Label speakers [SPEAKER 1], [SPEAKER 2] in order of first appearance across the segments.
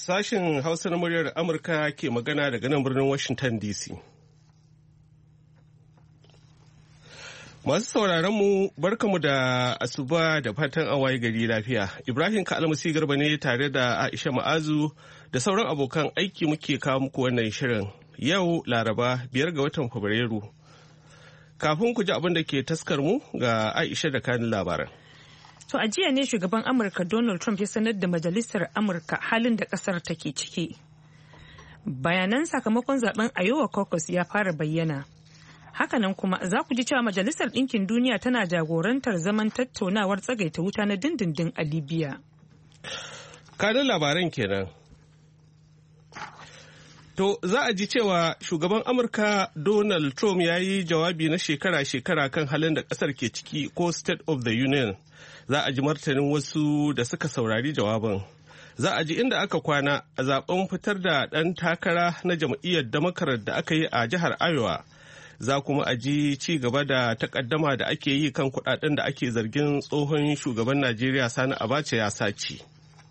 [SPEAKER 1] Sashen Hausa na muryar Amurka ke magana daga nan birnin Washington DC. Masu sauraron mu barkamu da asuba da fatan an waye gari lafiya. Ibrahim Kalmasi Garba ne tare da Aisha Ma'azu da sauran abokan aiki muke kawo muku wannan shirin. Yau Laraba 5 ga watan Fabrairu. Kafin ku ji abin da ke taskar mu ga Aisha da kanin labaran.
[SPEAKER 2] To a jiya ne shugaban Amurka Donald Trump ya sanar da Majalisar Amurka halin da kasar take ciki. Bayanan sakamakon zaben Iowa caucus ya fara bayyana. Hakanan kuma za ku ji cewa Majalisar Ɗinkin Duniya tana jagorantar zaman tattaunawar tsagaita wuta na dindindin a Libya.
[SPEAKER 1] Kanin labaran kenan. To za a ji cewa shugaban Amurka Donald Trump ya yi jawabi na shekara-shekara kan halin da ƙasar ke ciki ko State of the Union. Za a ji martanin wasu da suka saurari jawabin. Za a ji inda aka kwana a zaben fitar da ɗan takara na jam'iyyar Democrat da aka yi a jihar Iowa. Za kuma a ji ci gaba da takaddama da ake yi kan kuɗaɗen da ake zargin tsohon shugaban Najeriya Sani Abacha ya sace.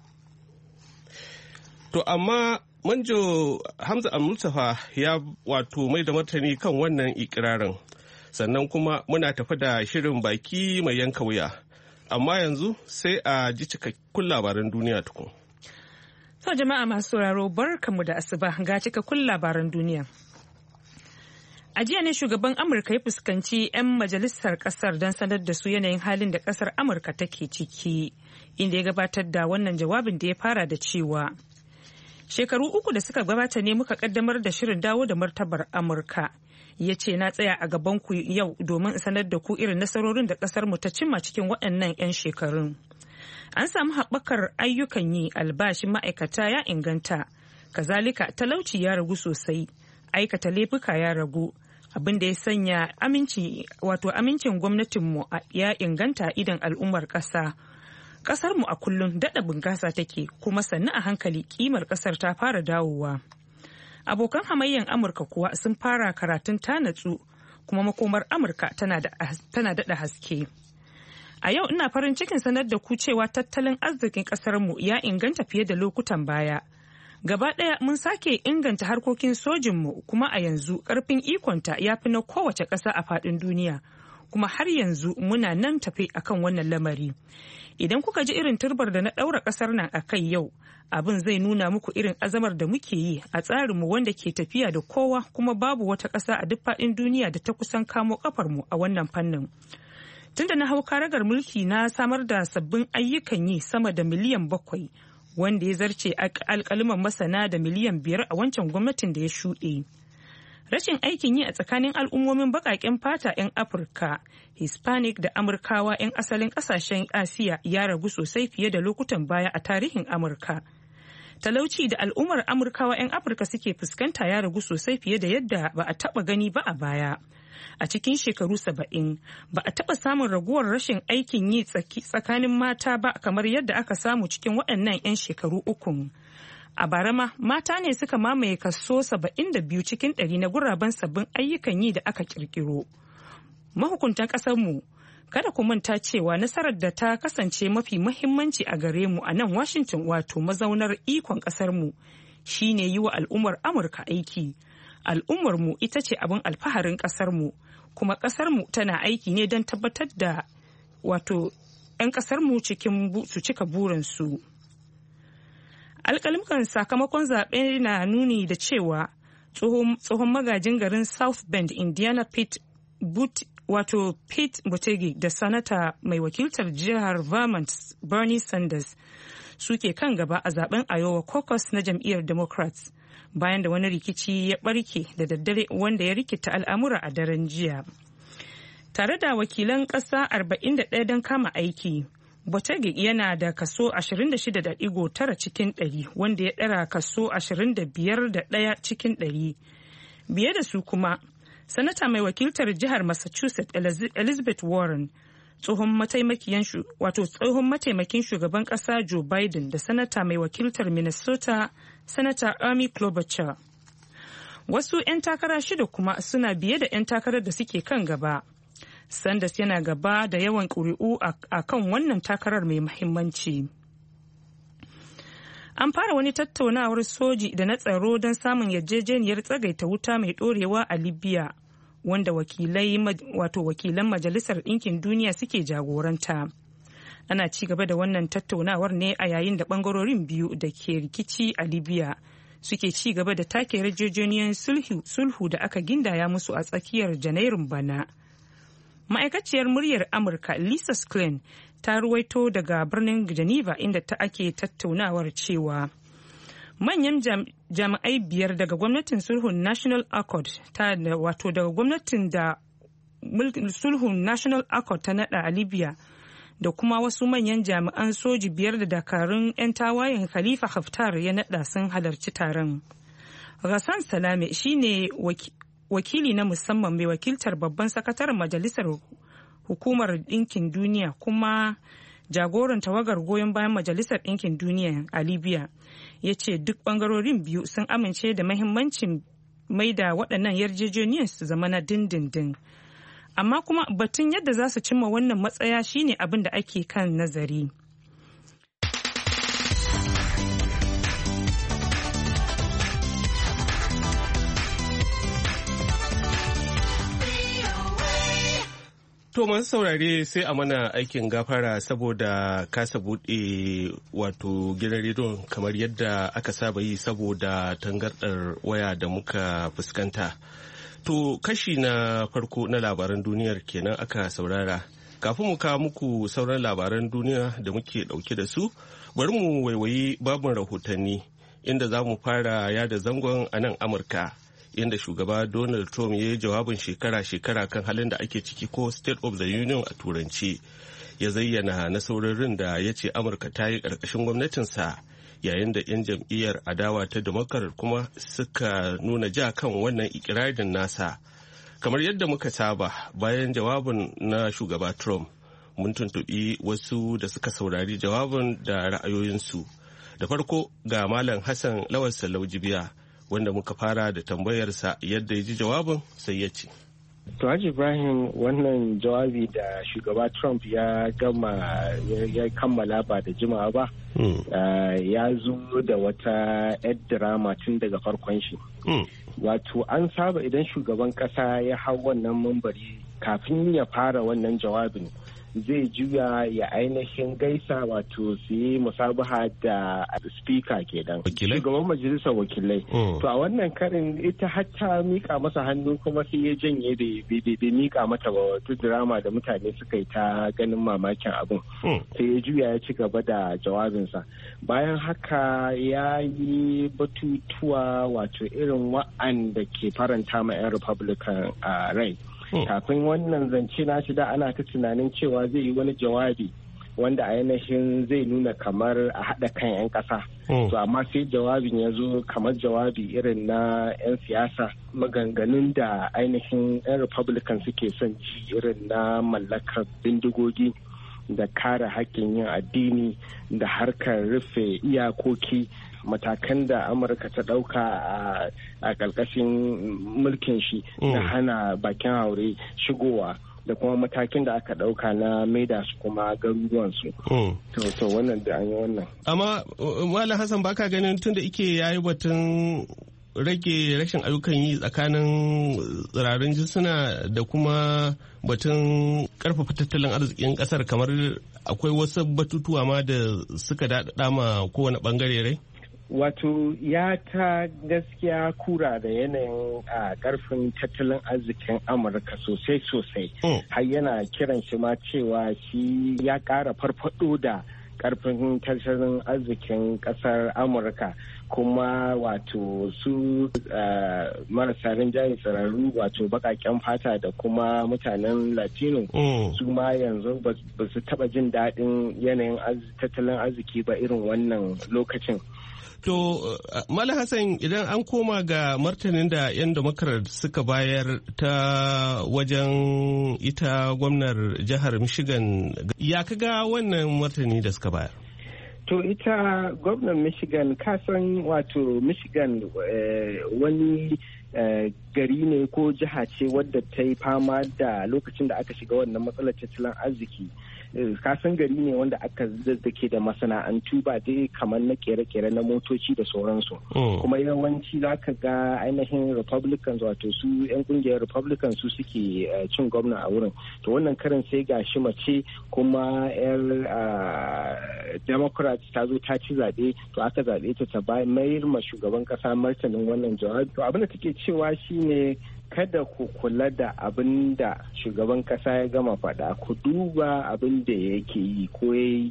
[SPEAKER 1] To amma Manjo Hamza Al-Mustapha ya wato mai da martani kan wannan ikirarin. Sannan kuma muna tafi da shirin baki mai yanka wuya. Amma yanzu sai a ji cikakkun labaran duniya tukun.
[SPEAKER 2] To jama'a masu sauraro barkamu da asuba ga cikakkun labaran duniya. A jiya ne shugaban Amurka ya fuskanci 'yan majalisar kasar don sanar da su yanayin halin da kasar Amurka take ciki, inda ya gabatar da wannan jawabin da ya fara da cewa shekaru 3 da suka gabata ne muka kaddamar da shirin dawo da martabar Amurka. Ya ce na tsaya a gaban ku yau domin sanar da ku irin nasarorin da kasar mu ta cimma cikin waɗannan 'yan shekarun. An samu haɓakar ayyukan yi, albashin ma'aikata ya inganta, kazalika talauci ya ragu sosai, aikata laifuka ya ragu, abin da ya sanya amincin gwamnatinmu ya inganta idan al'ummar ƙasa. Ƙasarmu a kullum daɗa bunƙasa take, kuma sannu a hankali ƙimar ƙasar ta fara dawowa. Abokan hamayyan Amurka kuwa sun fara karatun ta natsu, kuma makomar Amurka tana daɗa haske. A yau ina farin cikin sanar da ku cewa tattalin arzikin ƙasarmu ya inganta fiye da lokutan baya. Gaba ɗaya mun sake inganta harkokin sojinmu, kuma a yanzu ƙarfin ikonta ya fi na kowace ƙasa a faɗin duniya, kuma har yanzu muna nan tafe akan wannan lamari. Idan kuka ji irin turbar da na ɗaura ƙasar nan a kai yau, abin zai nuna muku irin azamar da muke yi a tsarinmu wanda ke tafiya da kowa, kuma babu wata ƙasa a duk faɗin duniya da ta kusan kamo ƙafarmu a wannan fannin. Tunda na hau karagar mulki na samar da sabbin ayyukan yi sama da miliyan 7, wanda ya zarce alƙaluman masana da miliyan 5 a wancan gwamnatin da ya shuɗe. Rashin aikin yi a tsakanin al'ummomin baƙaƙen fata 'yan Afirka, Hispanic da Amurkawa 'yan asalin ƙasashen Asiya ya ragu sosai fiye da lokutan baya a tarihin Amurka. Talauci da al'ummar Amurkawa 'yan Afirka suke fuskanta ya ragu sosai fiye da yadda ba a taɓa gani ba a baya. A cikin shekaru 70 ba a taɓa samun raguwar rashin aikin yi tsakanin mata ba kamar yadda aka samu cikin waɗannan 'yan shekaru 3. A bara ma mata ne suka mamaye kaso 72 cikin 100 na guraben sabbin ayyukan yi da aka kirkiro. Mahukuntan ƙasarmu, kada ku manta cewa nasarar da ta kasance mafi muhimmanci a gare mu a nan Washington, wato mazaunar ikon ƙasarmu, shine yi wa al'ummar Amurka aiki. Al'ummarmu ita ce abin alfaharin ƙasarmu, kuma ƙasarmu tana aiki ne don tabbatar da wato 'yan ƙasarmu su cika burinsu. Alƙaluman sakamakon zaɓe na nuni da cewa tsohon magajin garin South Bend, Indiana Pete Buttigieg da sanata mai wakiltar jihar Vermont Bernie Sanders suke kan gaba a zaben Iowa caucus na jam'iyyar Democrats, bayan da wani rikici ya barke da daddare wanda ya rikita al'amura a daren jiya. Tare da wakilan ƙasa 41 don kama aiki, Buttigieg yana da kaso 26.9 cikin 100, wanda ya ɗara kaso 25.1 cikin 100. Biye da su kuma, Sanata mai wakiltar jihar Massachusetts Elizabeth Warren, tsohon mataimakin shugaban ƙasa Joe Biden da Sanata mai wakiltar Minnesota Sanata Amy Klobuchar. Wasu 'yan takara 6 kuma suna biye da 'yan takarar da suke kan gaba. Sanders yana gaba da yawan ƙuri'u a kan wannan takarar mai muhimmanci. An fara wani tattaunawar soji da na tsaro don samun yarjejeniyar tsagaita wuta mai ɗorewa a Libya, wanda wakilan Majalisar Ɗinkin Duniya suke jagoranta. Ana ci gaba da wannan tattaunawar ne a yayin da ɓangarorin biyu da ke rikici a Libya suke ci gaba da take yarjejeniyar sulhu da aka gindaya musu a tsakiyar Janairun bana. Ma'aikaciyar muryar Amurka Lisa Schlein ta ruwaito daga birnin Geneva inda ta ake tattaunawar cewa manyan jami'ai 5 daga gwamnatin sulhun National Accord daga gwamnatin da sulhun National Accord ta nada a Libya da kuma wasu manyan jami'an soji 5 da dakarun 'yan tawayen Khalifa Haftar ya nada sun halarci taron. Ghassan Salame shine wakili na musamman mai wakiltar babban sakataren majalisar hukumar ɗinkin duniya kuma jagoran tawagar goyon bayan majalisar ɗinkin duniya a Libya, ya ce duk ɓangarorin biyu sun amince da mahimmancin mai da waɗannan yarjejeniyar su zama na dindindin. Amma kuma batun yadda za su cimma wannan matsaya shine abin da ake kan nazari.
[SPEAKER 1] To masu saurare sai a mana aikin gafara saboda kasa buɗe wato gidan rediyon kamar yadda aka saba yi saboda tangardar waya da muka fuskanta. To kashi na farko na labaran duniyar kenan aka saurara. Kafin mu kawo muku sauran labaran duniya da muke ɗauke da su, bari mu waiwayi babin rahotanni inda za mu fara yada zangon a nan Amurka. Inda shugaba Donald Trump ya yi jawabin shekara-shekara kan halin da ake ciki ko State of the Union a turanci, ya zayyana nasarorin da ya ce Amurka ta yi ƙarƙashin gwamnatinsa, yayin da 'yan jam'iyyar adawa ta Democrat kuma suka nuna ja kan wannan ikirarin nasa. Kamar yadda muka saba, bayan jawabin na shugaba Trump, mun tuntuɓi wasu da suka saurari jawabin da ra'ayoyinsu. Da farko ga Malam Hassan Lawal Sallau Jibiya, wanda muka fara da tambayarsa yadda ya ji jawabin, sai ya ce.
[SPEAKER 3] To Haji Ibrahim, wannan jawabi da shugaba Trump ya kammala ba da jimawa ba, ya zo da wata 'yar drama tun daga farkon shi. Wato an saba idan shugaban kasa ya hau wannan mambari kafin ya fara wannan jawabin zai juya ya ainihin gaisa, wato su yi musabaha da speaker kenan, shugaban majalisar wakilai. To a wannan karin ita hatta mika masa hannu kuma sai ya janye da mika mata ba, wato drama da mutane suka yi ta ganin mamakin abin. Sai ya juya ya ci gaba da jawabinsa. Bayan haka ya yi batutuwa wato irin wa'anda ke faranta ma 'yan Republican a rai. Kafin wannan zance na shi da ana ta tunanin cewa zai yi wani jawabi wanda ainihin zai nuna kamar a haɗa kan 'yan ƙasa. To amma sai jawabin ya zo kamar jawabi irin na 'yan siyasa, maganganun da ainihin 'yan Republican suke son ji irin na mallakar bindigogi da kare haƙƙin yin addini da harkar rufe iyakoki, matakan da Amurka ta ɗauka a ƙarƙashin mulkin shi na hana bakin haure shigowa, da kuma matakin da aka ɗauka na maida su kuma garuruwansu. To wannan da an yi wannan.
[SPEAKER 1] Amma Malam Hassan, baka ganin tun da ike yayi batun rage rashin ayyukan yi tsakanin tsirarin jinsuna da kuma batun karfafa tattalin arzikin kasar, kamar akwai wasu batutuwa ma da suka daɗaɗa ma kowane ɓangare rai?
[SPEAKER 3] Wato ya ta gaskiya kura da yanayin a karfin tattalin arzikin Amurka sosai. Har yana kiran shi ma cewa shi ya ƙara farfado da karfin tattalin arzikin ƙasar Amurka, kuma wato su marasa rinjaye tsirarru, wato baƙaƙen fata da kuma mutanen Latino su ma yanzu ba su taɓa jin daɗin yanayin tattalin arziki ba irin wannan lokacin.
[SPEAKER 1] To, Malam Hassan, idan an koma ga martanin da 'yan Democrat suka bayar ta wajen ita gwamnar jihar Michigan, ya kaga wannan martani da suka bayar?
[SPEAKER 3] To, ita gwamnan Michigan, kasan wato Michigan wani gari ne ko jiha ce wadda ta yi fama da lokacin da aka shiga wannan matsalar tattalin arziki. Kasan gari ne wanda aka zazzake da masana'antu ba dai kamar na kere-kere na motoci da sauransu. Kuma yawanci za ka ga ainihin Republicans, wato su 'yan kungiyar Republicans su suke cin gwamna a wurin. To wannan karin sai ga shi mace kuma 'yar Democrats ta zo ta ci zaɓe, to aka zaɓe ta mayar ma shugaban ƙasa martanin wannan jawabi. To abin da take cewa shine kada ku kula da abin da shugaban kasa ya gama faɗa, ku duba abin da yake yi ko ya yi.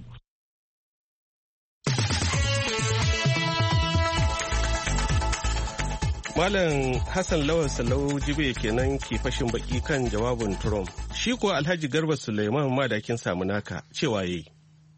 [SPEAKER 1] Malam Hassan Lawal Salau Jibe kenan ke fashin baki kan jawabin Trump. Shi kuwa Alhaji Garba Suleiman Madakin Samunaka cewa yayi.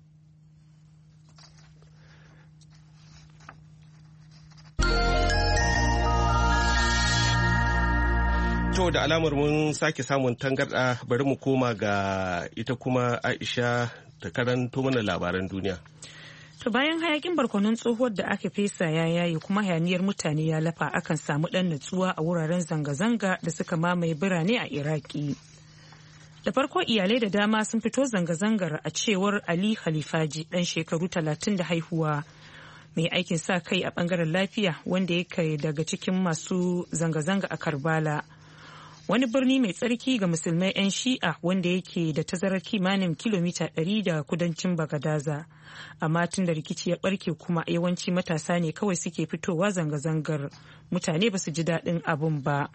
[SPEAKER 1] To da alamar mun sake samun tangarɗa, bari mu koma ga ita kuma Aisha ta karanto mana labaran duniya.
[SPEAKER 2] To bayan hayakin barkonon tsohuwar da aka fesa ya yayi kuma hayaniyar mutane ya lafa, akan samu ɗan natsuwa a wuraren zanga-zanga da suka mamaye birane a Iraki. Da farko iyalai da dama sun fito zanga-zangar a cewar Ali Khalifaji, ɗan shekaru 30 da haihuwa, mai aikin sa kai a ɓangaren lafiya wanda ya kai daga cikin masu zanga-zanga a Karbala. Wani birni mai tsarki ga musulmai 'yan shi'a wanda yake da tazarar kimanin kilomita 100 da kudancin Bagadaza. Amma tun da rikici ya barke kuma yawanci matasa ne kawai suke fitowa zanga-zangar. Mutane ba su ji daɗin abun ba.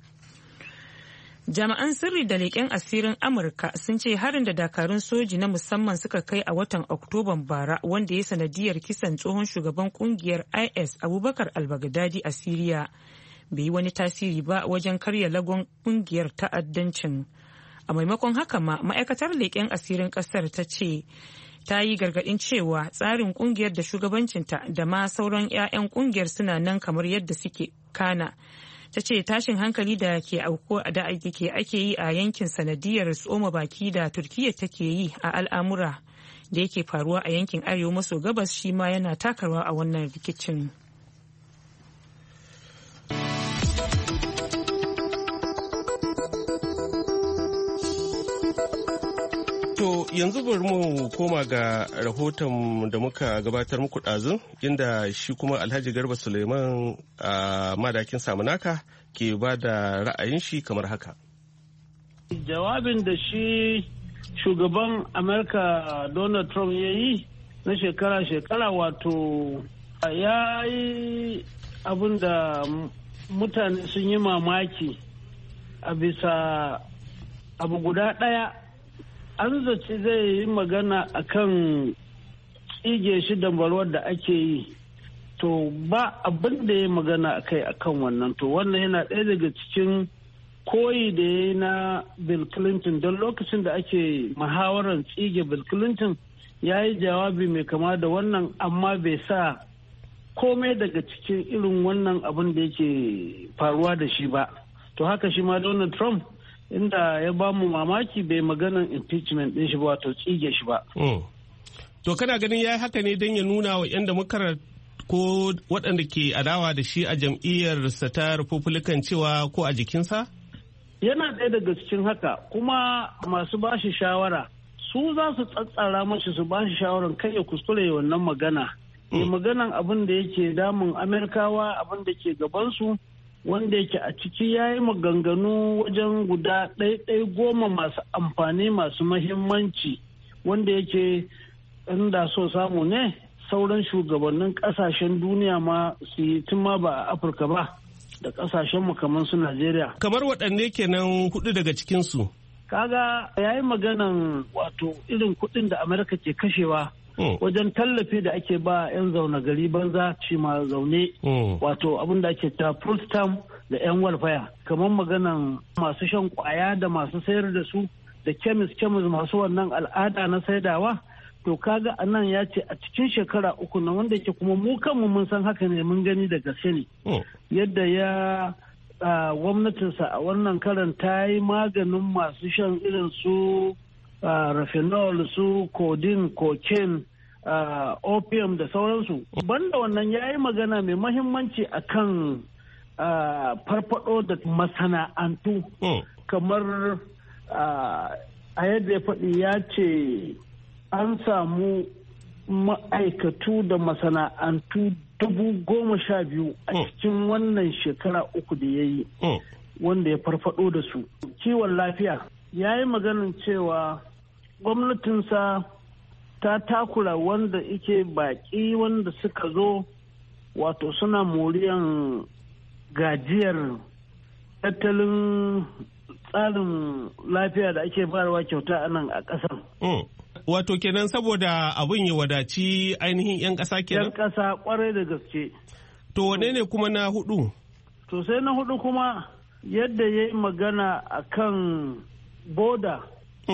[SPEAKER 2] Jami'an sirri da leƙen asirin Amurka sun ce harin da dakarun soji na musamman suka kai a watan Oktoban bara, wanda ya sanadiyar kisan tsohon shugaban kungiyar IS Abubakar al-Baghdadi a Siriya, bai yi wani tasiri ba wajen karya lagon kungiyar ta'addancin. A maimakon haka ma, ma'aikatar leƙen asirin ƙasar ta ce ta yi gargaɗin cewa tsarin kungiyar da shugabancinta da ma sauran 'ya'yan kungiyar suna nan kamar yadda suke. Kana ta ce tashin hankali da ke ake yi a yankin sanadiyar tsoma baki da Turkiyya take yi a al'amura da yake faruwa a yankin arewa maso gabas shi ma yana takarwa a wannan rikicin.
[SPEAKER 1] To yanzu bari mu koma ga rahoton da muka gabatar muku ɗazun, inda shi kuma Alhaji Garba Suleiman a Madakin Samunaka ke ba da ra'ayin shi kamar haka.
[SPEAKER 4] Jawabin da shi shugaban Amurka Donald Trump ya yi na shekara-shekara, wato ya yi abin da mutane sun yi mamaki a bisa abu guda ɗaya. An zaci zai yi magana akan tsige shi dambarwar da ake yi, to ba abin da ya magana akai akan wannan. To wannan yana ɗaya daga cikin koyi da ya yi na Bill Clinton, don lokacin da ake muhawarar tsige Bill Clinton ya yi jawabi mai kama da wannan, amma bai sa komai daga cikin irin wannan abin da yake faruwa da shi ba. To haka shi ma Donald Trump, inda ya ba mu mamaki, bai maganan impeachment din shi ba, wato tsige shi ba.
[SPEAKER 1] To kana ganin ya yi haka ne don ya nuna wa 'yan Democrat ko waɗanda ke adawa da shi a jam'iyyarsa ta Republican cewa ko a jikinsa?
[SPEAKER 4] Yana ɗaya daga cikin haka, kuma masu ba shi shawara su za su tsatsara mashi su ba shi shawarar kai ya kuskure wannan magana. Maganan abin da yake damun Amerikawa, abin da ke gabansu, wanda yake a ciki ya yi maganganu wajen guda ɗaiɗai 10 masu amfani, masu mahimmanci, wanda yake inda so samu ne sauran shugabannin ƙasashen duniya ma su yi, tun ma ba a Afirka ba, da ƙasashen mu kamar su Najeriya.
[SPEAKER 1] Kamar waɗanne kenan 4 daga cikinsu?
[SPEAKER 4] Kaga ya yi maganan wato irin kuɗin da Amurka ke kashewa wajen tallafi da ake ba 'yan zaune gari banza ci ma zaune, wato abin da ake ta full stamp da 'yan walfaya, kamar maganan masu shan kwaya da masu sayar da su da kemis masu wannan al'ada na saidawa. To kaga a nan ya ce a cikin shekara 3 na, wanda ke kuma mu kanmu mun san haka ne, mun gani da gaske ne yadda ya gwamnatinsa a wannan karan ta yi maganin masu shan irin su refinol, su codeine, cocaine, opium da sauransu. Banda wannan ya yi magana mai mahimmanci a kan farfado da masana'antu kamar a yadda ya faɗi ya ce an samu ma'aikatu da masana'antu 12,000 a cikin wannan shekara 3 da ya yi wanda ya farfado da su. Kiwon lafiya ya yi maganin cewa gwamnatinsa ta takura wanda ike baƙi wanda suka zo wato suna moriyan gajiyar tattalin tsarin lafiya da ake bayarwa kyauta a nan a ƙasar.
[SPEAKER 1] Wato kenan saboda abin ya wadaci ainihin 'yan ƙasa kenan?
[SPEAKER 4] 'Yan ƙasa ƙwarai da gaske.
[SPEAKER 1] To wane ne kuma na hudu?
[SPEAKER 4] To sai na hudu kuma yadda ya yi magana a kan boda.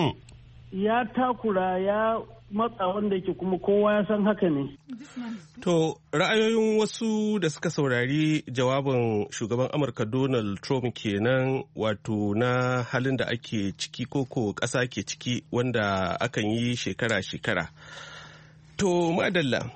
[SPEAKER 4] Ya takura ya matsa wanda yake kuma kowa ya san haka ne.
[SPEAKER 1] To ra'ayoyin wasu da suka saurari jawabin shugaban Amurka Donald Trump kenan wato na halin da ake ciki koko ƙasa ke ciki wanda akan yi shekara-shekara. To madalla.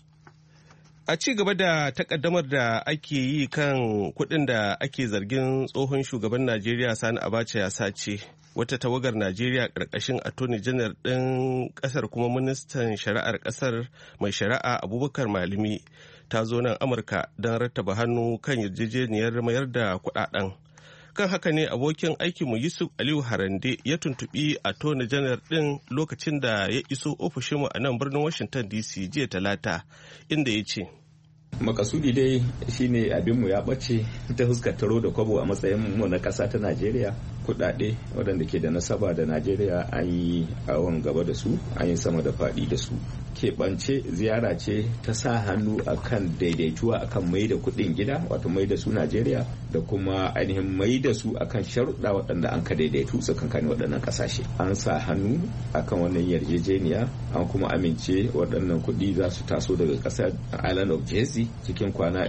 [SPEAKER 1] A ci gaba da takaddamar da ake yi kan kuɗin da ake zargin tsohon shugaban Najeriya Sani Abacha ya sace. Wata tawagar Najeriya ƙarƙashin Attorney General ɗin ƙasar kuma ministan shari'ar ƙasar mai shari'a Abubakar Malami ta zo nan Amurka don rattaba hannu kan yarjejeniyar mayar da kuɗaɗen. Kan haka ne abokin aikinmu Yusuf Aliyu Harande ya tuntuɓi Attorney General ɗin lokacin da ya iso ofishinmu a nan birnin Washington DC jiya Talata, inda ya ce.
[SPEAKER 5] Makasudi dai shine abinmu ya ɓace ta huskar taro da kwabo a matsayin mu na ƙasa ta Najeriya. Kudade waɗanda ke da nasaba da Najeriya an yi awon gaba da su, an yi sama da faɗi da su. Keɓance ziyara ce ta sa hannu akan daidaituwa akan mai da kuɗin gida, wato mai da su Najeriya, da kuma ainihin mai da su akan sharuɗa waɗanda an ka daidaitu tsakankanin waɗannan ƙasashe. An sa hannu akan wannan yarjejeniya, an kuma amince waɗannan kuɗi za su taso daga ƙasar Island of Jersey cikin kwana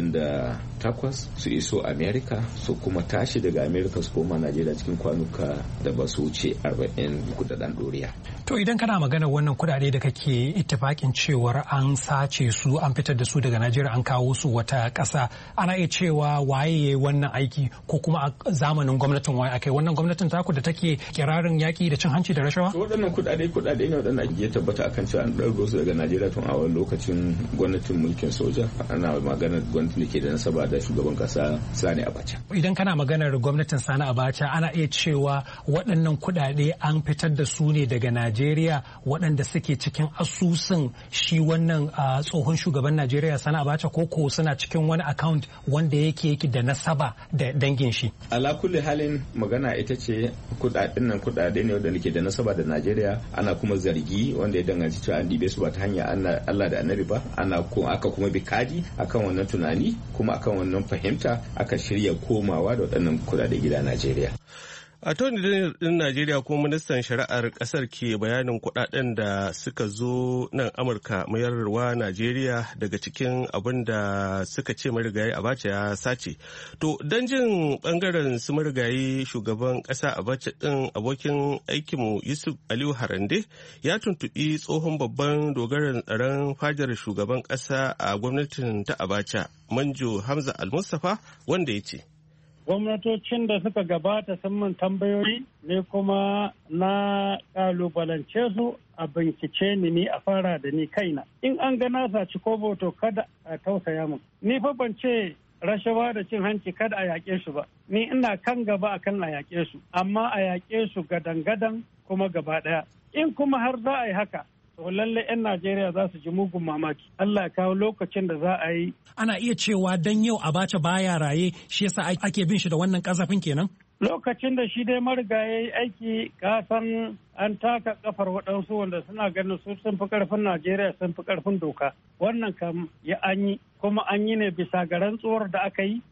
[SPEAKER 5] 28 su iso America, su kuma tashi daga America su koma Najeriya cikin kwanuka da ba su wuce 40 kudaden doriya.
[SPEAKER 6] To idan kana magana wannan kudade da kake ittifakin cewar an sace su an fitar da su daga Najeriya an kawo su wata ƙasa, ana iya cewa waye yayi wannan aiki ko kuma a zamanin gwamnatin waye akai wannan gwamnatin taku da take kirarin yaki da cin hanci da rashawa?
[SPEAKER 5] Waɗannan kudade ne waɗanda ya tabbata akan cewa an ɗauko su daga Najeriya tun a lokacin gwamnatin mulkin soja. Ana maganar gwamnatin da ke da nasaba da shugaban ƙasa Sani Abacha.
[SPEAKER 6] Idan kana maganar gwamnatin Sani Abacha ana iya cewa waɗannan kuɗaɗe an fitar da su ne daga Najeriya waɗanda suke cikin asusun shi wannan tsohon shugaban Najeriya Sani Abacha ko suna cikin wani account wanda yake da nasaba da dangin shi.
[SPEAKER 5] Ala kulli halin magana ita ce kuɗaɗen nan kuɗaɗe ne waɗanda ke da nasaba da Najeriya, ana kuma zargi wanda ya danganci cewa an dibe su ba ta hanya Allah da Annabi ba, aka kuma bi kadi akan wannan tunani kuma akan wannan fahimta aka shirya komawa da waɗannan kuɗaɗe gida Najeriya.
[SPEAKER 1] Attorney General ɗin Najeriya kuma ministan shari'ar ƙasar ke bayanin kuɗaɗen da suka zo nan Amurka mayarwa Najeriya daga cikin abin da suka ce marigayi Abacha ya sace. To don jin ɓangaren su marigayi shugaban ƙasa Abacha ɗin abokin aikinmu Yusuf Aliyu Harande ya tuntuɓi tsohon babban dogaren tsaron fadar shugaban ƙasa a gwamnatin ta Abacha, Manjo Hamza Al-Mustapha, wanda ya ce.
[SPEAKER 4] Gwamnatocin da suka gabata sun min tambayoyi ne kuma na kalubalance su a bincike ni a fara da ni kaina. In an ga na saci kobo to kada a tausaya min. Ni fa ban ce rashawa da cin hanci kada a yaƙe su ba. Ni ina kan gaba akan a yaƙe su, amma a yaƙe su gadan-gadan kuma gaba ɗaya. In kuma har za a yi haka, to lalle 'yan Najeriya za su ji mugun mamaki. Allah ya kawo lokacin da za a yi.
[SPEAKER 6] Ana iya cewa dan yau Abacha baya raye shi yasa ake bin shi da wannan kasafin kenan?
[SPEAKER 4] Lokacin da shi dai mariga ya yi aiki kasan an taka kafar waɗansu wanda suna ganin su sun fi ƙarfin Najeriya sun fi ƙarfin doka. Wannan kam ya an yi kuma an yi ne bisa ga rantsuwar da aka yi.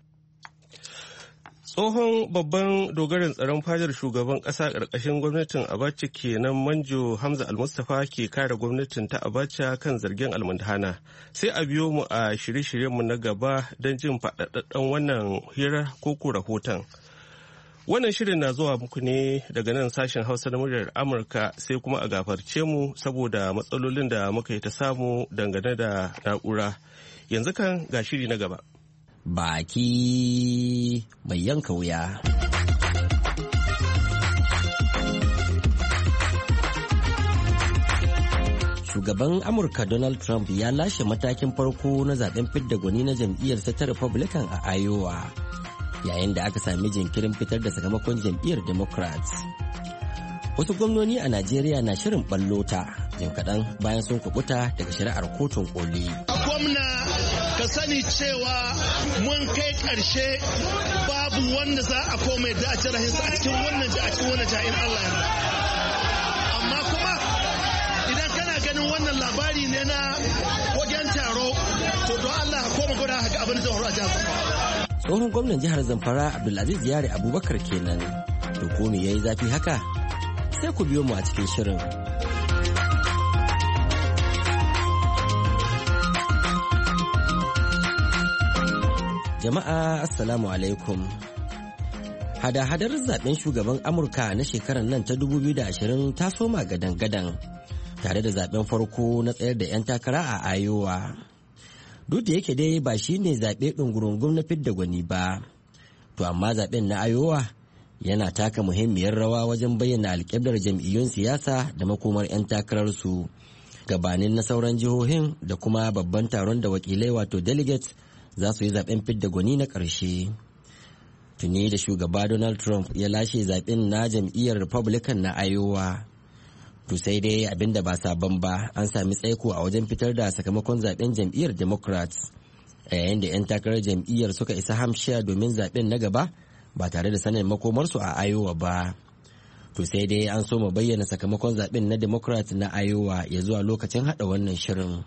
[SPEAKER 1] Tsohon babban dogaren tsaron fadar shugaban ƙasa ƙarƙashin gwamnatin Abacha kenan Manjo Hamza Al-Mustapha ke kare gwamnatin ta Abacha kan zargin almundahana. Sai a biyo mu a shirye-shiryenmu na gaba don jin faɗaɗɗen wannan hira ko rahoton. Wannan shirin na zuwa muku ne daga nan sashen Hausa na muryar Amurka, sai kuma a gafarce mu saboda matsalolin da muka yi ta samu dangane da na'ura. Yanzu kan ga shiri na gaba.
[SPEAKER 7] baki mai yanka wuya. Shugaban Amurka Donald Trump ya lashe matakin farko na zaben fidda gwani na jam'iyyarsa ta Republican a Iowa, yayin da aka sami jinkirin fitar da sakamakon jam'iyyar Democrats. Wasu gwamnoni a Najeriya na shirin ballota jim kaɗan bayan sun kubuta daga shari'ar kotun koli.
[SPEAKER 8] Gwamna ka sani cewa mun kai ƙarshe, babu wanda za a komai da a jirahinsa a cikin wannan ja'in Allah. Amma kuma idan kana ganin wannan labari ne na wajen taro, to don Allah ka koma gwada haka abin da zai faru a jihar.
[SPEAKER 7] Tsohon gwamnan jihar Zamfara Abdulaziz Yare Abubakar kenan. To ko me yayi zafi haka? Sai ku biyo mu a cikin shirin. Jama'a assalamu alaikum. Hada-hadar zaben shugaban Amurka na shekarar nan ta 2020 ta soma gadan-gadan tare da zaben farko na tsayar da 'yan takara a Iowa. Duk da yake dai ba shi ne zaɓe ɗungurungun na fidda gwani ba, to amma zaben na Iowa yana taka muhimmiyar rawa wajen bayyana alƙiblar jam'iyyun siyasa da makomar 'yan takararsu gabanin na sauran jihohin da kuma babban taron da wakilai wato delegates za su yi zaben fidda gwani na ƙarshe. Tuni da shugaba Donald Trump ya lashe zaben na jam'iyyar Republican na Iowa. To sai dai abinda ba sabon ba, an sami tsaiko a wajen fitar da sakamakon zaben jam'iyyar Democrats a yayin da 'yan takarar jam'iyyar suka isa Hampshire domin zaben na gaba ba tare da sanin makomarsu a Iowa ba. To sai dai an so mu bayyana sakamakon zaben na Democrats na Iowa ya zuwa lokacin hada wannan shirin.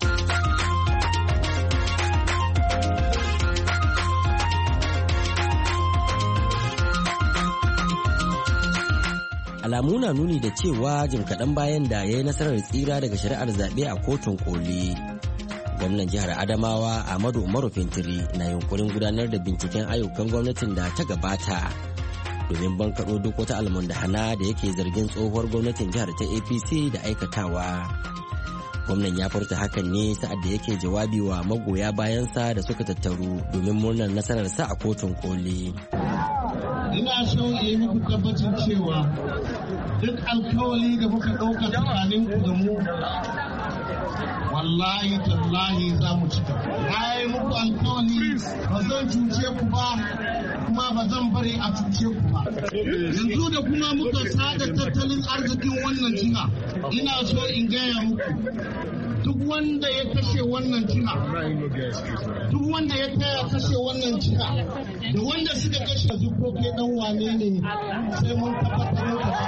[SPEAKER 7] Alamu na nuni da cewa jim kaɗan bayan da ya yi nasarar tsira daga shari'ar zaɓe a kotun koli. Gwamnan jihar Adamawa Ahmadu Umaru Fintiri na yunkurin gudanar da binciken ayyukan gwamnatin da ta gabata domin bankaɗo duk wata almundahana da yake zargin tsohuwar gwamnatin jihar ta APC da aikatawa. Gwamnan ya furta hakan ne sa'ad da yake jawabi wa magoya bayansa da suka tattaru domin murnar nasararsa a kotun koli.
[SPEAKER 9] Ina so yi muku tabbacin cewa duk alkawali da muka ɗauka tsakaninku da mu wallahi tallahi za mu cika. Na yi muku alkawali ba zan cuce ku ba kuma ba zan bari a cuce ku ba. Yanzu da kuma muka sada tattalin arzikin wannan jiha, ina so in gaya muku duk wanda ya kashe wannan jiha, duk wanda ya taya kashe wannan jiha, da wanda suka kashe zukoke dan wane ne sai mun tabbatar da.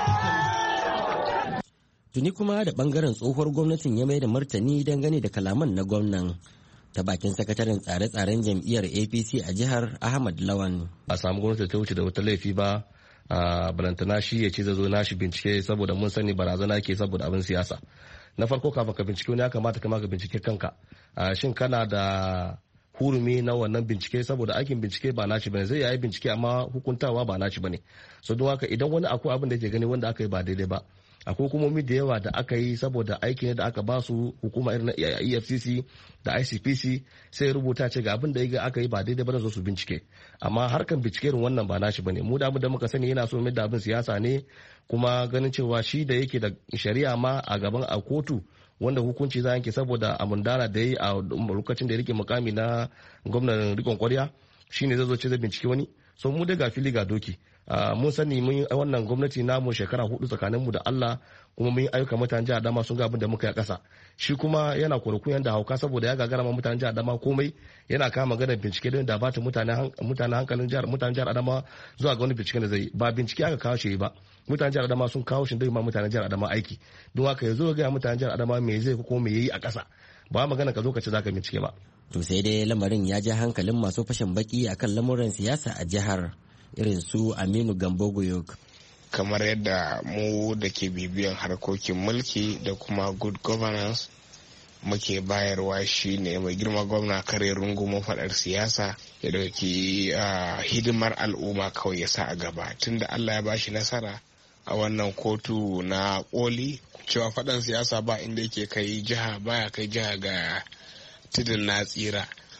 [SPEAKER 7] Tuni kuma da bangaren tsohuwar gwamnatin ya mai da martani dangane da kalaman na gwamnan ta bakin sakataren tsare-tsaren jam'iyyar APC a jihar Ahmad Lawan.
[SPEAKER 10] A samu gwamnati ta wuce da wata laifi ba, balantana shi ya ce zai zo nashi bincike saboda mun sani barazana ke saboda abin siyasa. Na farko kafin ka bincike wani ya kamata kama ka bincike kanka. Shin kana da hurumi na wannan bincike saboda aikin bincike ba nashi bane, zai yi bincike amma hukuntawa ba nashi bane. So don haka idan wani akwai abin da ke gani wanda aka yi ba daidai ba, akwai hukumomi da yawa da aka yi saboda aiki ne da aka ba su hukuma irin na EFCC da ICPC sai rubuta ce ga abin da aka yi ba daidai ba zo su bincike. Amma harkan bincike irin wannan ba nashi bane. Mu da muka sani yana so mai da abin siyasa ne, kuma ganin cewa shi da yake da shari'a ma a gaban a kotu wanda hukunci za yanke saboda amundana da ya yi a lokacin da ya rike mukami na gwamnan rikon kwarya shine zai zo ce zai bincike wani. So mu daga fili ga doki. Mun sani mun yi wannan gwamnati namu shekara 4 tsakanin mu da Allah, kuma mun yi ayyuka mutanen jihar Adama sun ga abin da muka yi a ƙasa. Shi kuma yana kurkuyan da hauka saboda ya gagara ma mutanen jihar Adama komai, yana kama maganar bincike don da ba ta mutanen hankalin mutanen jihar Adama zuwa ga wani binciken da zai ba bincike aka kawo shi ba. Mutanen jihar Adama sun kawo shi dai ma mutanen jihar Adama aiki. Don haka ya zo ga mutanen jihar Adama me zai ko me yayi a ƙasa. Ba magana ka zo ka ce zaka bincike ba.
[SPEAKER 7] To sai dai lamarin ya ja hankalin masu fashin baki akan lamuran siyasa a jihar, irin su Aminu Gambo Goyok.
[SPEAKER 11] Kamar yadda mu da ke bibiyan harkokin mulki da kuma good governance muke bayarwa shi ne mai girma gwamna kare rungumo faɗar siyasa ya dauki hidimar al'umma kawai ya sa a gaba, tunda Allah ya bashi nasara a wannan kotu na koli cewa faɗan siyasa ba inda yake kai jiha baya kai jiha ga tudun na tsira.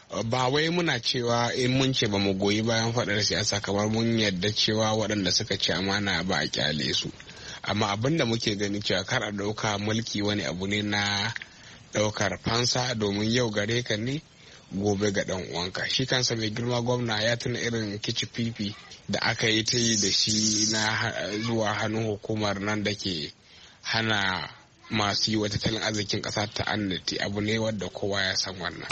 [SPEAKER 11] ba wai muna cewa in mun ce ba mu goyi bayan faɗar siyasa kamar mun yadda cewa waɗanda suka ci amana ba a kyale su, amma abin da muke gani cewa kar a ɗauka mulki wani abu ne na ɗaukar fansa domin yau gare ka ne gobe ga ɗan uwanka. Shi kansa mai girma gwamna ya tuna irin kici fifi da aka yi ta yi da shi na zuwa hannun hukumar nan da ke hana masu yi wa tattalin arzikin ƙasa ta annati, abu ne wadda kowa ya san wannan.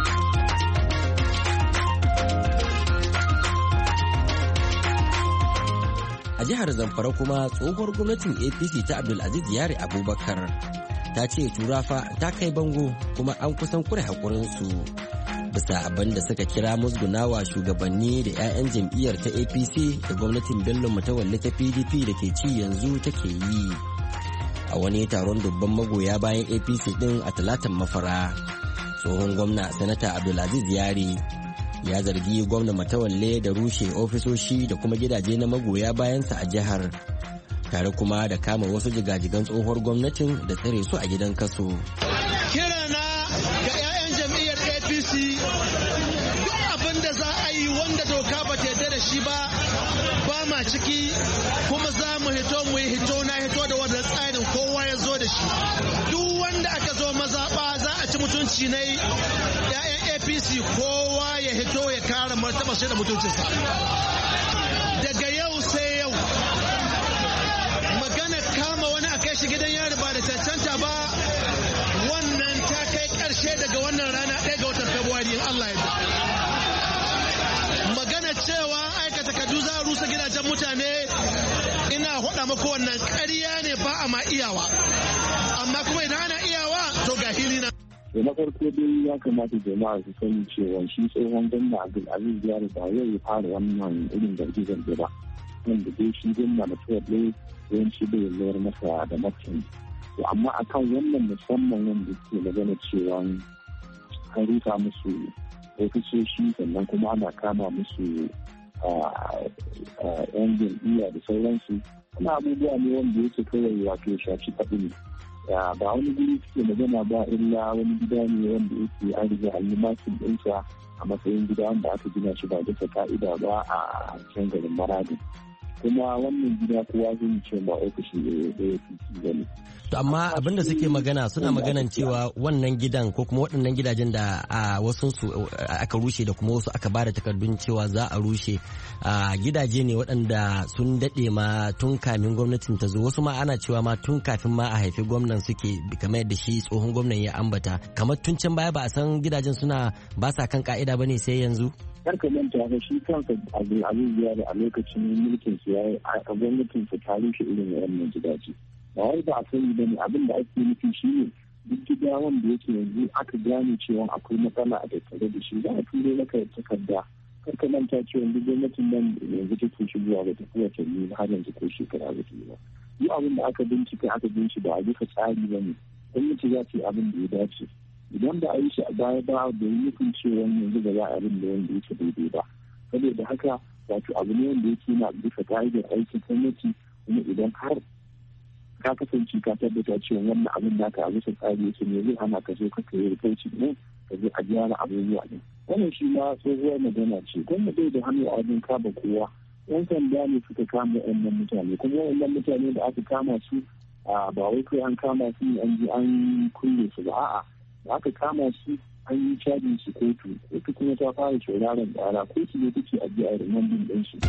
[SPEAKER 7] A jihar Zamfara kuma tsohuwar gwamnatin APC ta Abdulaziz Yari Abubakar ta ce turafa ta kai bango kuma an kusan kure haƙurinsu bisa abin da suka kira musgunawa shugabanni da 'ya'yan jam'iyyar ta APC da gwamnatin Bello Mutawalle ta PDP da ke ci yanzu take yi. A wani taron dubban magoya bayan APC din a Talatan Mafara, tsohon gwamna Sanata Abdulaziz Yari ya zargi gwamna Matawalle da rushe ofisoshi da kuma gidaje na magoya bayansa a jihar, tare kuma da kama wasu jigajigan tsohuwar gwamnatin da tsare su a gidan kaso.
[SPEAKER 8] Kirana ga 'ya'yan jam'iyyar APC, duk abin da za a yi wanda doka ba ta yarda da shi ba ma ciki, kuma za mu hito mu yi hito na hito da wannan tsarin kowa ya zo da shi. Duk wanda aka zo mazaɓa za a ci mutunci ne, 'ya'yan APC kowa ya hito ya kare martaba shi da mutuncinsa. Daga yau sai yau magana kama wani a kai shi gidan yari ba da cancanta ba, wannan ta kai ƙarshe daga wannan rana 1 ga watan Fabrairu in Allah ya. Magana cewa aikata takardu za a rusa gidajen mutane, ina faɗa muku wannan ƙarya ne, ba a ma iyawa, amma kuma idan ana iyawa to ga hili na.
[SPEAKER 12] Da na farko dai ya kamata jama'a su sani cewa shi tsohon gwamna Abdulaziz Yari ba yau ya fara wannan irin zarge-zarge ba, wanda dai shi gwamna Matawalle yawanci bai mayar masa da martani. To amma akan wannan musamman wanda ke magana cewa an rusa musu ofisoshi sannan kuma ana kama musu yan jam'iyya da sauransu, wani abubuwa ne wanda yake kawai wato shafi faɗi ne. Ba wani guri suke magana ba illa wani gida ne wanda yake an riga an yi makin ɗinsa a matsayin gida wanda aka gina shi ba bisa ka'ida ba a can garin Maradi. Kuma wannan gida kowa zai ce ba ofishin da ya fi gani.
[SPEAKER 7] To amma abinda suke magana suna maganan cewa wannan gidan ko kuma waɗannan gidajen da a wasu su aka rushe da kuma wasu aka bada takardun cewa za a rushe gidaje ne waɗanda sun daɗe ma tun kamin gwamnatin ta zo, wasu ma ana cewa ma tun kafin ma a haifi gwamnan suke, kamar yadda shi tsohon gwamnan ya ambata, kamar tun can baya ba a san gidajen suna ba sa kan ka'ida bane sai yanzu.
[SPEAKER 12] Karka manta ga shi kansa Abdulaziz Yari a lokacin mulkin su yayi a gwamnatin su ta rushe irin wannan gidaje. Ba wai ba a sani bane, abin da ake nufi shine duk gida wanda yake yanzu aka gane cewa akwai matsala a tattare da shi za a turo maka takarda. Karka manta cewa duk gwamnatin nan yanzu take shigowa ba ta fi watanni har yanzu ko shekara ba ta yi ba. Duk abin da aka bincika ba a bisa tsari ba ne. Gwamnati za ta yi abin da ya dace. Idan da a yi shi a baya ba da yi nufin cewa yanzu ba za a abin da wanda yake daidai ba. Saboda haka wato abu ne wanda yake na bisa ka'idar aikin gwamnati, kuma idan har ka kasance ka tabbata cewa wannan abin da ka a bisa tsari yake ne zai hana ka zo ka kai rikauci ne ka zo a gyara abubuwa ne. Wannan shi ma tsohuwar magana ce, gwamnati da hannu a wajen kama kowa. Yan sanda ne suka kama wannan mutane, kuma wannan mutane da aka kama su ba wai kai an kama su ne an ji an kulle su ba, a'a da aka kama su an yi cajin su kotu kuma ta fara sauraron tsara, kotu ne take ajiye a rumandin ɗin su.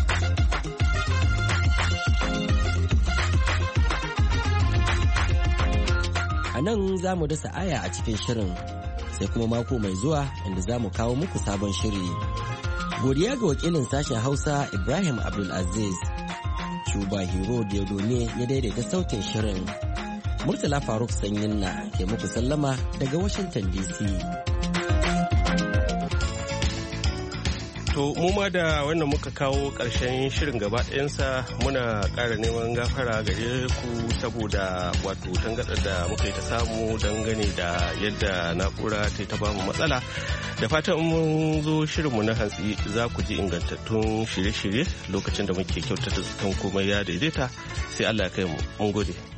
[SPEAKER 7] A nan za mu dasa aya a cikin shirin, sai kuma mako mai zuwa inda za mu kawo muku sabon shiri. Godiya ga wakilin sashen Hausa Ibrahim Abdulaziz. Shuba Hero Diodone ya daidaita sautin shirin. Murtala Faruk Sanyin na ke muku sallama daga Washington DC.
[SPEAKER 1] To mu ma da wannan muka kawo ƙarshen shirin gaba ɗayansa, muna ƙara neman gafara gare ku saboda wato tangaɗar da muka yi ta samu dangane da yadda na'ura ta yi ta bamu matsala. Da fatan mun zo shirinmu na hantsi za ku ji ingantattun shirye-shirye lokacin da muke kyautata zaton komai ya daidaita, sai Allah ya kai mu. Mun gode.